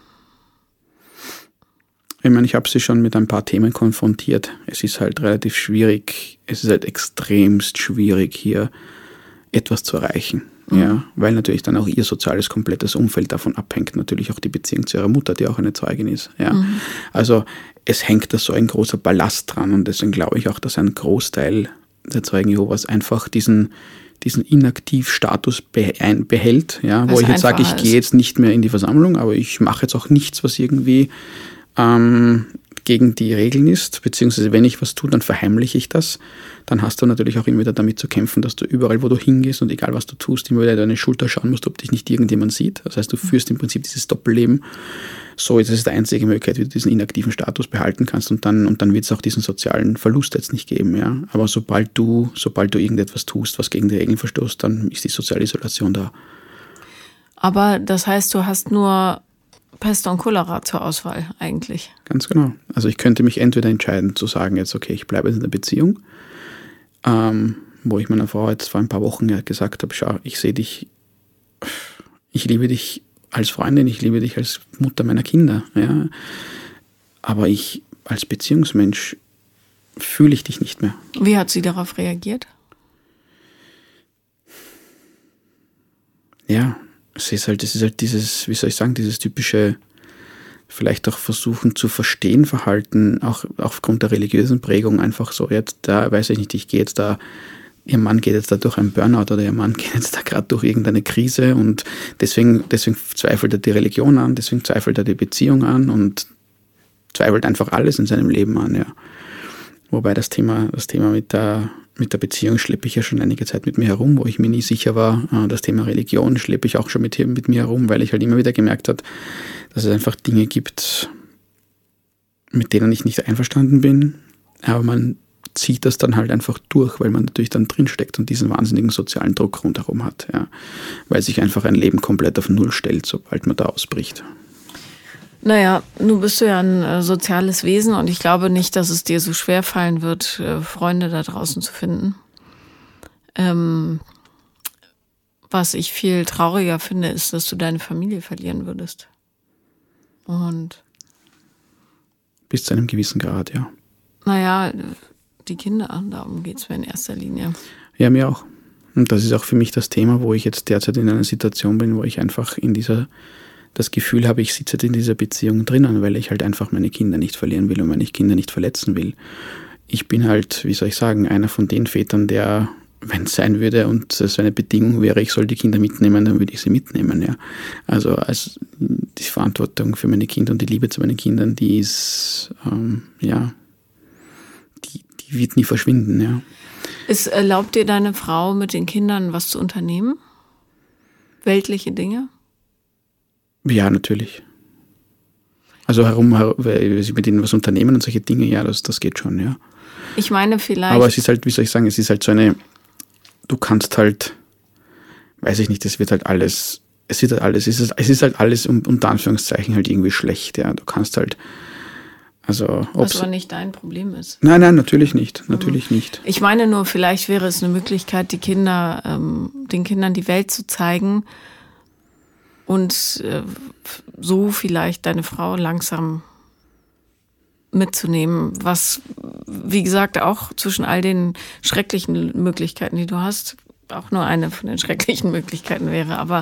Ich meine, ich habe sie schon mit ein paar Themen konfrontiert. Es ist halt relativ schwierig, es ist halt extremst schwierig, hier etwas zu erreichen. Ja, weil natürlich dann auch ihr soziales, komplettes Umfeld davon abhängt. Natürlich auch die Beziehung zu ihrer Mutter, die auch eine Zeugin ist. Ja. Also es hängt da so ein großer Ballast dran und deswegen glaube ich auch, dass ein Großteil der Zeugen Jehovas einfach diesen Inaktivstatus behält, ja, wo ich jetzt sage, ich gehe jetzt nicht mehr in die Versammlung, aber ich mache jetzt auch nichts, was irgendwie gegen die Regeln ist, beziehungsweise wenn ich was tue, dann verheimliche ich das, dann hast du natürlich auch immer wieder damit zu kämpfen, dass du überall, wo du hingehst und egal was du tust, immer wieder deine Schulter schauen musst, ob dich nicht irgendjemand sieht. Das heißt, du führst im Prinzip dieses Doppelleben. So ist es die einzige Möglichkeit, wie du diesen inaktiven Status behalten kannst und dann wird es auch diesen sozialen Verlust jetzt nicht geben. Ja? Aber sobald du irgendetwas tust, was gegen die Regeln verstößt, dann ist die soziale Isolation da. Aber das heißt, du hast nur Pest und Cholera zur Auswahl eigentlich. Ganz genau. Also ich könnte mich entweder entscheiden zu sagen, jetzt okay, ich bleibe in der Beziehung, wo ich meiner Frau jetzt vor ein paar Wochen ja gesagt habe, schau, ich sehe dich, ich liebe dich als Freundin, ich liebe dich als Mutter meiner Kinder, ja, aber ich als Beziehungsmensch fühle ich dich nicht mehr. Wie hat sie darauf reagiert? Ja, es ist halt dieses, wie soll ich sagen, dieses typische, vielleicht auch versuchen zu verstehen Verhalten, auch aufgrund der religiösen Prägung, einfach so, jetzt da, weiß ich nicht, ihr Mann geht jetzt da durch einen Burnout oder ihr Mann geht jetzt da gerade durch irgendeine Krise und deswegen zweifelt er die Religion an, deswegen zweifelt er die Beziehung an und zweifelt einfach alles in seinem Leben an, ja. Wobei das Thema mit der Beziehung schleppe ich ja schon einige Zeit mit mir herum, wo ich mir nie sicher war. Das Thema Religion schleppe ich auch schon mit mir herum, weil ich halt immer wieder gemerkt habe, dass es einfach Dinge gibt, mit denen ich nicht einverstanden bin. Aber man zieht das dann halt einfach durch, weil man natürlich dann drinsteckt und diesen wahnsinnigen sozialen Druck rundherum hat. Ja. Weil sich einfach ein Leben komplett auf Null stellt, sobald man da ausbricht. Naja, nun bist du ja ein soziales Wesen und ich glaube nicht, dass es dir so schwer fallen wird, Freunde da draußen zu finden. Was ich viel trauriger finde, ist, dass du deine Familie verlieren würdest. Und bis zu einem gewissen Grad, ja. Naja, die Kinder, darum geht es mir in erster Linie. Ja, mir auch. Und das ist auch für mich das Thema, wo ich jetzt derzeit in einer Situation bin, wo ich einfach das Gefühl habe, ich sitze in dieser Beziehung drinnen, weil ich halt einfach meine Kinder nicht verlieren will und meine Kinder nicht verletzen will. Ich bin halt, wie soll ich sagen, einer von den Vätern, der, wenn es sein würde und es eine Bedingung wäre, ich soll die Kinder mitnehmen, dann würde ich sie mitnehmen, ja. Also die Verantwortung für meine Kinder und die Liebe zu meinen Kindern, die ist, die wird nie verschwinden, ja. Es erlaubt dir deine Frau, mit den Kindern was zu unternehmen? Weltliche Dinge? Ja, natürlich. Also mit denen was unternehmen und solche Dinge, ja, das geht schon, ja. Ich meine vielleicht... Aber es ist halt, wie soll ich sagen, es ist halt so du kannst halt, weiß ich nicht, es ist halt alles unter Anführungszeichen halt irgendwie schlecht, ja. Du kannst halt, was aber nicht dein Problem ist. Nein, natürlich nicht, natürlich nicht. Ich meine nur, vielleicht wäre es eine Möglichkeit, den Kindern die Welt zu zeigen, und so vielleicht deine Frau langsam mitzunehmen, was, wie gesagt, auch zwischen all den schrecklichen Möglichkeiten, die du hast, auch nur eine von den schrecklichen Möglichkeiten wäre, aber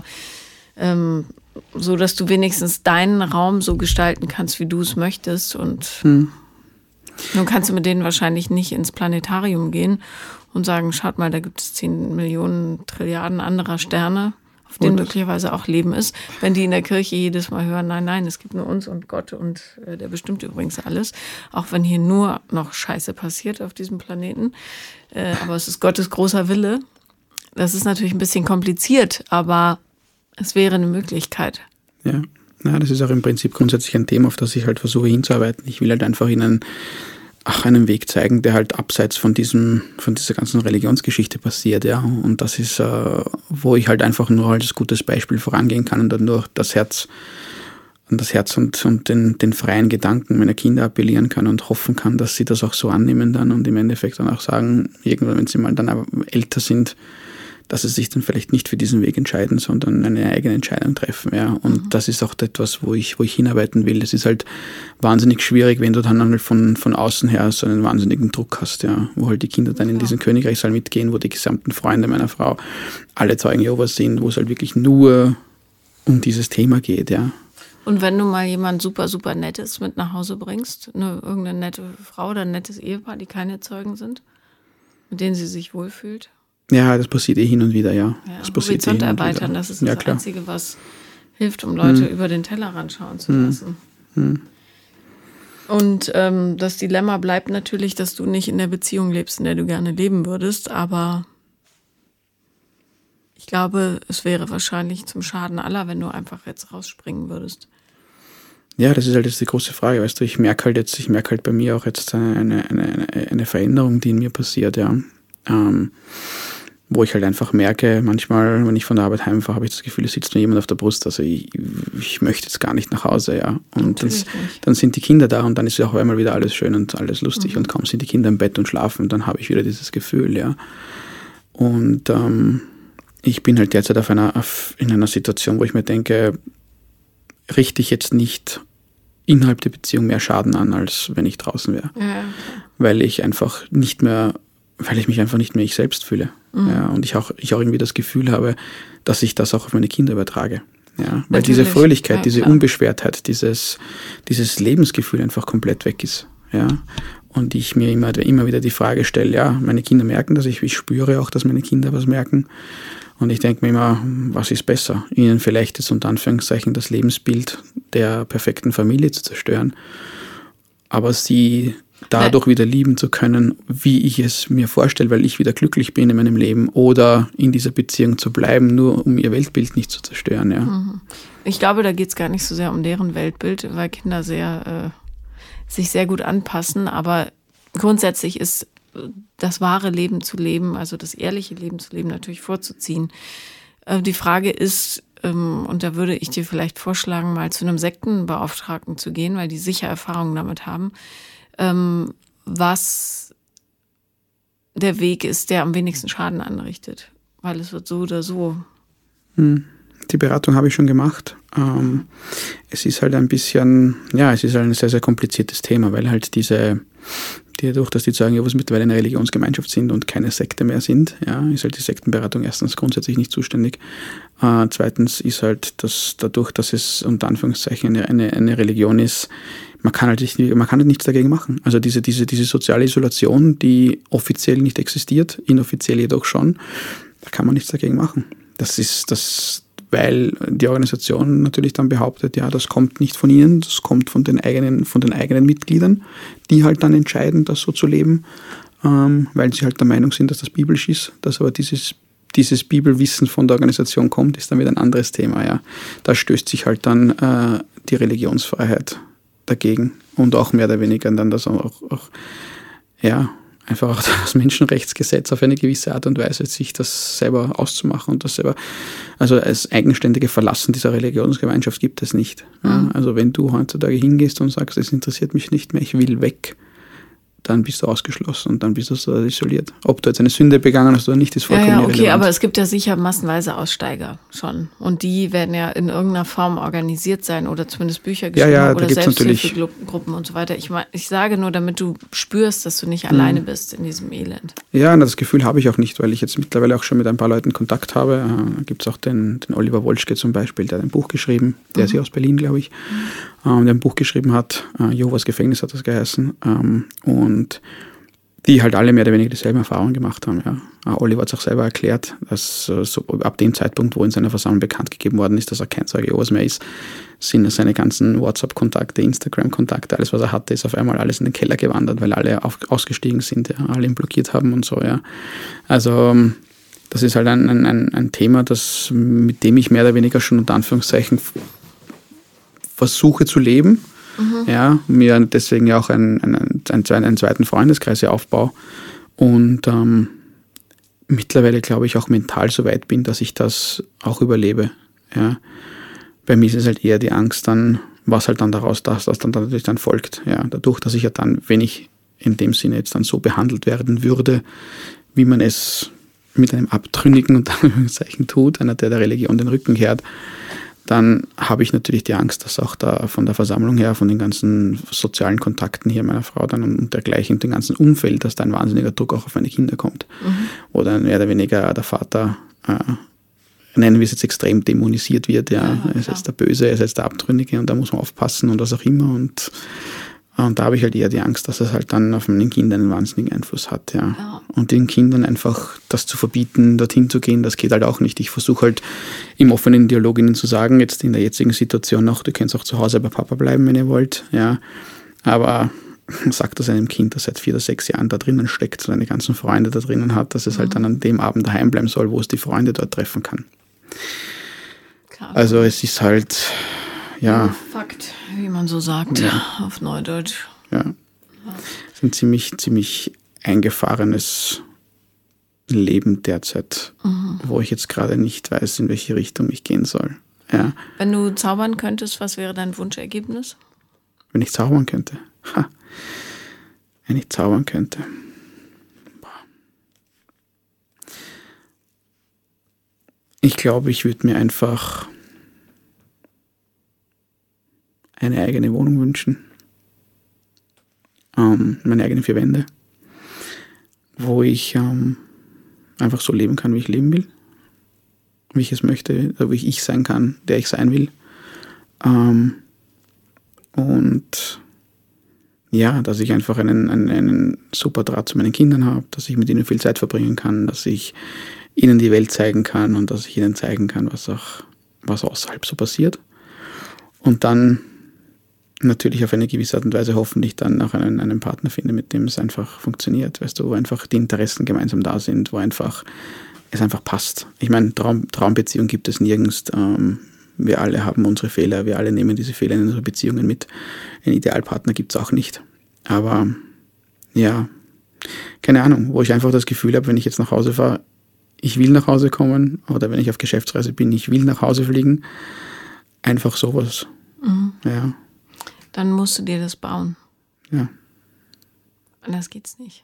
so, dass du wenigstens deinen Raum so gestalten kannst, wie du es möchtest und nun kannst du mit denen wahrscheinlich nicht ins Planetarium gehen und sagen, schaut mal, da gibt es 10 Millionen Trilliarden anderer Sterne, auf denen möglicherweise auch Leben ist, wenn die in der Kirche jedes Mal hören, nein, es gibt nur uns und Gott und der bestimmt übrigens alles, auch wenn hier nur noch Scheiße passiert auf diesem Planeten, aber es ist Gottes großer Wille. Das ist natürlich ein bisschen kompliziert, aber es wäre eine Möglichkeit. Ja, das ist auch im Prinzip grundsätzlich ein Thema, auf das ich halt versuche hinzuarbeiten. Ich will halt einfach ihnen einen Weg zeigen, der halt abseits von dieser ganzen Religionsgeschichte passiert, ja. Und das ist, wo ich halt einfach nur als gutes Beispiel vorangehen kann und dann nur das Herz und den freien Gedanken meiner Kinder appellieren kann und hoffen kann, dass sie das auch so annehmen dann und im Endeffekt dann auch sagen, irgendwann, wenn sie mal dann älter sind, dass sie sich dann vielleicht nicht für diesen Weg entscheiden, sondern eine eigene Entscheidung treffen. Ja. Und das ist auch etwas, wo ich hinarbeiten will. Es ist halt wahnsinnig schwierig, wenn du dann halt von außen her so einen wahnsinnigen Druck hast, ja, wo halt die Kinder dann in diesen Königreichssaal mitgehen, wo die gesamten Freunde meiner Frau alle Zeugen Jehovas sind, wo es halt wirklich nur um dieses Thema geht, ja. Und wenn du mal jemand super, super Nettes mit nach Hause bringst, irgendeine nette Frau oder ein nettes Ehepaar, die keine Zeugen sind, mit denen sie sich wohlfühlt? Ja, das passiert hin und wieder, ja. Das passiert Horizont erweitern, das ist das Einzige, was hilft, um Leute über den Tellerrand schauen zu lassen. Und das Dilemma bleibt natürlich, dass du nicht in der Beziehung lebst, in der du gerne leben würdest, aber ich glaube, es wäre wahrscheinlich zum Schaden aller, wenn du einfach jetzt rausspringen würdest. Ja, das ist halt jetzt die große Frage, weißt du, ich merke halt bei mir auch jetzt eine Veränderung, die in mir passiert, ja. Wo ich halt einfach merke, manchmal, wenn ich von der Arbeit heimfahre, habe ich das Gefühl, es sitzt mir jemand auf der Brust, also ich möchte jetzt gar nicht nach Hause, ja. Und dann sind die Kinder da und dann ist ja auch einmal wieder alles schön und alles lustig und kaum sind die Kinder im Bett und schlafen und dann habe ich wieder dieses Gefühl, ja. Und ich bin halt derzeit in einer Situation, wo ich mir denke, richte ich jetzt nicht innerhalb der Beziehung mehr Schaden an, als wenn ich draußen wäre. Ja, okay. Weil ich mich einfach nicht mehr ich selbst fühle. Ja, und ich auch irgendwie das Gefühl habe, dass ich das auch auf meine Kinder übertrage. Ja, weil diese Fröhlichkeit, diese Unbeschwertheit, dieses Lebensgefühl einfach komplett weg ist. Ja. Und ich mir immer wieder die Frage stelle, ja, meine Kinder merken das, ich spüre auch, dass meine Kinder was merken. Und ich denke mir immer, was ist besser? Ihnen vielleicht jetzt unter Anführungszeichen das Lebensbild der perfekten Familie zu zerstören, aber sie dadurch wieder lieben zu können, wie ich es mir vorstelle, weil ich wieder glücklich bin in meinem Leben, oder in dieser Beziehung zu bleiben, nur um ihr Weltbild nicht zu zerstören. Ja. Ich glaube, da geht es gar nicht so sehr um deren Weltbild, weil Kinder sich sehr gut anpassen, aber grundsätzlich ist das wahre Leben zu leben, also das ehrliche Leben zu leben, natürlich vorzuziehen. Die Frage ist, und da würde ich dir vielleicht vorschlagen, mal zu einem Sektenbeauftragten zu gehen, weil die sicher Erfahrungen damit haben, was der Weg ist, der am wenigsten Schaden anrichtet. Weil es wird so oder so. Die Beratung habe ich schon gemacht. Es ist halt ein bisschen, es ist halt ein sehr, sehr kompliziertes Thema, weil halt dadurch, dass die Zeugen Jehovas mittlerweile eine Religionsgemeinschaft sind und keine Sekte mehr sind, ist halt die Sektenberatung erstens grundsätzlich nicht zuständig. Zweitens ist halt, dass dadurch, dass es unter Anführungszeichen eine Religion ist, man kann halt nichts dagegen machen. Also diese soziale Isolation, die offiziell nicht existiert, inoffiziell jedoch schon, da kann man nichts dagegen machen. Weil die Organisation natürlich dann behauptet, ja, das kommt nicht von ihnen, das kommt von den eigenen Mitgliedern, die halt dann entscheiden, das so zu leben, weil sie halt der Meinung sind, dass das biblisch ist, dass aber dieses Bibelwissen von der Organisation kommt, ist dann wieder ein anderes Thema, ja. Da stößt sich halt dann die Religionsfreiheit dagegen und auch mehr oder weniger dann das einfach auch das Menschenrechtsgesetz auf eine gewisse Art und Weise, sich das selber auszumachen und das selber, also als eigenständige Verlassen dieser Religionsgemeinschaft gibt es nicht. Ja? Also wenn du heutzutage hingehst und sagst, es interessiert mich nicht mehr, ich will weg, dann bist du ausgeschlossen und dann bist du so isoliert. Ob du jetzt eine Sünde begangen hast oder nicht, ist vollkommen irrelevant. Okay, aber es gibt ja sicher massenweise Aussteiger schon. Und die werden ja in irgendeiner Form organisiert sein oder zumindest Bücher geschrieben oder Selbsthilfegruppen und so weiter. Ich sage nur, damit du spürst, dass du nicht alleine bist in diesem Elend. Ja, das Gefühl habe ich auch nicht, weil ich jetzt mittlerweile auch schon mit ein paar Leuten Kontakt habe. Da gibt es auch den Oliver Wolschke zum Beispiel, der hat ein Buch geschrieben, der ist hier aus Berlin, glaube ich, der ein Buch geschrieben hat, Jehovas Gefängnis hat das geheißen, und die halt alle mehr oder weniger dieselben Erfahrungen gemacht haben. Ja. Oliver hat es auch selber erklärt, dass so ab dem Zeitpunkt, wo in seiner Versammlung bekannt gegeben worden ist, dass er kein Zeuge Jehovas mehr ist, sind seine ganzen WhatsApp-Kontakte, Instagram-Kontakte, alles, was er hatte, ist auf einmal alles in den Keller gewandert, weil alle ausgestiegen sind, ja, alle ihn blockiert haben und so. Ja. Also das ist halt ein Thema, mit dem ich mehr oder weniger schon unter Anführungszeichen versuche zu leben. Ja, mir deswegen ja auch einen zweiten Freundeskreis aufbaue und mittlerweile, glaube ich, auch mental so weit bin, dass ich das auch überlebe. Ja. Bei mir ist es halt eher die Angst dann, was halt dann daraus, das dann natürlich dann folgt. Ja. Dadurch, dass ich ja dann, wenn ich in dem Sinne jetzt dann so behandelt werden würde, wie man es mit einem Abtrünnigen unter Anführungszeichen tut, einer, der Religion den Rücken kehrt, dann habe ich natürlich die Angst, dass auch da von der Versammlung her, von den ganzen sozialen Kontakten hier meiner Frau dann und dergleichen, dem ganzen Umfeld, dass da ein wahnsinniger Druck auch auf meine Kinder kommt. Oder mehr oder weniger der Vater, nennen wir es jetzt extrem, dämonisiert wird. Ja. Er ist jetzt der Böse, er ist jetzt der Abtrünnige und da muss man aufpassen und was auch immer. Und da habe ich halt eher die Angst, dass es halt dann auf meinen Kindern einen wahnsinnigen Einfluss hat. Ja. Und den Kindern einfach das zu verbieten, dorthin zu gehen, das geht halt auch nicht. Ich versuche halt im offenen Dialog ihnen zu sagen, jetzt in der jetzigen Situation noch, du könnt auch zu Hause bei Papa bleiben, wenn ihr wollt. Ja. Aber sagt das einem Kind, das seit 4 oder 6 Jahren da drinnen steckt, seine ganzen Freunde da drinnen hat, dass es halt dann an dem Abend daheim bleiben soll, wo es die Freunde dort treffen kann. Klar. Also es ist halt, ja. Fakt, wie man so sagt, auf Neudeutsch. Ja. Es ist ein ziemlich eingefahrenes Leben derzeit, wo ich jetzt gerade nicht weiß, in welche Richtung ich gehen soll. Ja. Wenn du zaubern könntest, was wäre dein Wunschergebnis? Wenn ich zaubern könnte. Wenn ich zaubern könnte. Ich glaube, ich würde mir einfach eine eigene Wohnung wünschen. Meine eigenen 4 Wände. Wo ich einfach so leben kann, wie ich leben will. Wie ich es möchte, wie ich sein kann, der ich sein will. Und ja, dass ich einfach einen super Draht zu meinen Kindern habe, dass ich mit ihnen viel Zeit verbringen kann, dass ich ihnen die Welt zeigen kann und dass ich ihnen zeigen kann, was außerhalb so passiert. Und dann natürlich auf eine gewisse Art und Weise hoffentlich dann auch einen Partner finde, mit dem es einfach funktioniert, weißt du, wo einfach die Interessen gemeinsam da sind, wo es einfach passt. Ich meine, Traumbeziehung gibt es nirgends. Wir alle haben unsere Fehler, wir alle nehmen diese Fehler in unsere Beziehungen mit. Einen Idealpartner gibt es auch nicht. Aber ja, keine Ahnung, wo ich einfach das Gefühl habe, wenn ich jetzt nach Hause fahre, ich will nach Hause kommen, oder wenn ich auf Geschäftsreise bin, ich will nach Hause fliegen. Einfach sowas. Ja. Dann musst du dir das bauen. Ja. Anders geht's nicht.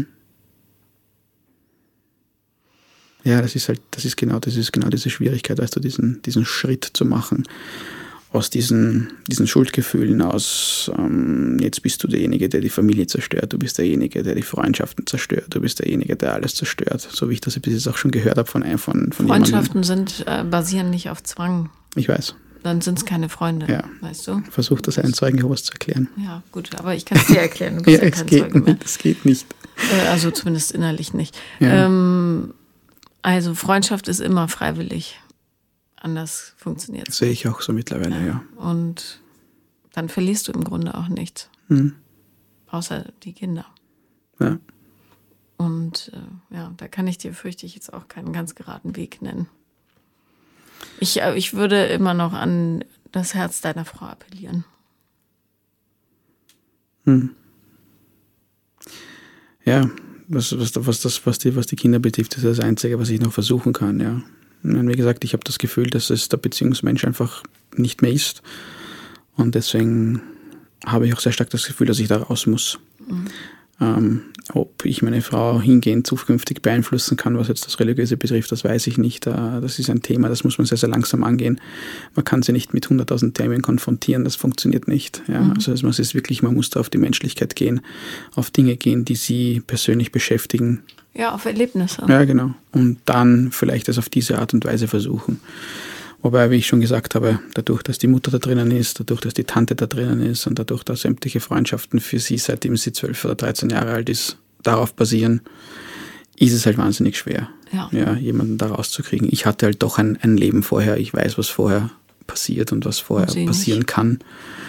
Ja, das ist genau diese Schwierigkeit, weißt du, diesen Schritt zu machen aus diesen Schuldgefühlen, aus jetzt bist du derjenige, der die Familie zerstört, du bist derjenige, der die Freundschaften zerstört, du bist derjenige, der alles zerstört, so wie ich das bis jetzt auch schon gehört habe von Freundschaften basieren nicht auf Zwang. Ich weiß. Dann sind es keine Freunde, ja. Weißt du? Versuch das einen Zeugen Jehovas zu erklären. Ja, gut, aber ich kann es dir erklären, du bist ja kein Zeuge mehr. Es geht nicht. Also zumindest innerlich nicht. Ja. Also Freundschaft ist immer freiwillig. Anders funktioniert es. Sehe ich auch so mittlerweile, ja. Und dann verlierst du im Grunde auch nichts. Außer die Kinder. Ja. Und da kann ich dir, fürchte ich, jetzt auch keinen ganz geraden Weg nennen. Ich würde immer noch an das Herz deiner Frau appellieren. Ja, was die Kinder betrifft, ist das Einzige, was ich noch versuchen kann, ja. Und wie gesagt, ich habe das Gefühl, dass es der Beziehungsmensch einfach nicht mehr ist. Und deswegen habe ich auch sehr stark das Gefühl, dass ich da raus muss. Ob ich meine Frau hingehend zukünftig beeinflussen kann, was jetzt das Religiöse betrifft, das weiß ich nicht. Das ist ein Thema, das muss man sehr, sehr langsam angehen. Man kann sie nicht mit 100.000 Themen konfrontieren, das funktioniert nicht. Ja. Also man muss da auf die Menschlichkeit gehen, auf Dinge gehen, die sie persönlich beschäftigen. Ja, auf Erlebnisse. Ja, genau. Und dann vielleicht das auf diese Art und Weise versuchen. Wobei, wie ich schon gesagt habe, dadurch, dass die Mutter da drinnen ist, dadurch, dass die Tante da drinnen ist und dadurch, dass sämtliche Freundschaften für sie, seitdem sie 12 oder 13 Jahre alt ist, darauf basieren, ist es halt wahnsinnig schwer, jemanden da rauszukriegen. Ich hatte halt doch ein Leben vorher. Ich weiß, was vorher passiert und was vorher passieren kann.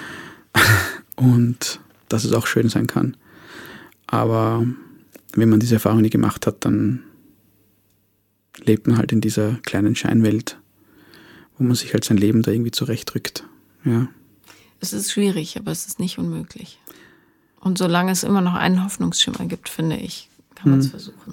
Und dass es auch schön sein kann. Aber wenn man diese Erfahrung nie gemacht hat, dann lebt man halt in dieser kleinen Scheinwelt, wo man sich halt sein Leben da irgendwie zurechtdrückt. Ja. Es ist schwierig, aber es ist nicht unmöglich. Und solange es immer noch einen Hoffnungsschimmer gibt, finde ich, kann man es versuchen.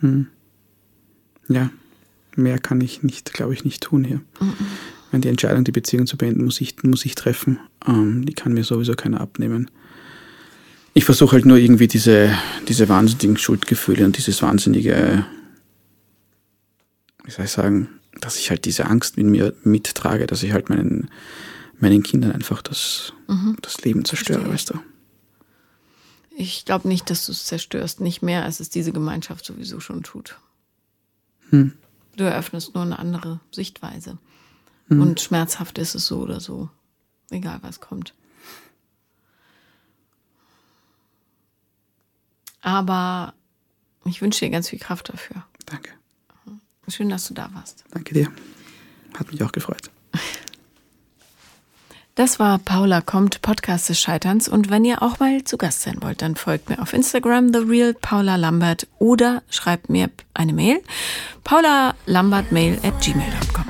Ja, mehr kann ich nicht, glaube ich, nicht tun hier. Wenn die Entscheidung, die Beziehung zu beenden, muss ich treffen. Die kann mir sowieso keiner abnehmen. Ich versuche halt nur irgendwie diese wahnsinnigen Schuldgefühle und dieses wahnsinnige, wie soll ich sagen, dass ich halt diese Angst in mir mittrage, dass ich halt meinen Kindern einfach das Leben zerstöre, weißt du. Ich glaube nicht, dass du es zerstörst, nicht mehr, als es diese Gemeinschaft sowieso schon tut. Du eröffnest nur eine andere Sichtweise. Und schmerzhaft ist es so oder so, egal was kommt. Aber ich wünsche dir ganz viel Kraft dafür. Danke. Schön, dass du da warst. Danke dir. Hat mich auch gefreut. Das war Paula kommt, Podcast des Scheiterns. Und wenn ihr auch mal zu Gast sein wollt, dann folgt mir auf Instagram, TheRealPaulaLambert, oder schreibt mir eine Mail, paulalambertmail@gmail.com.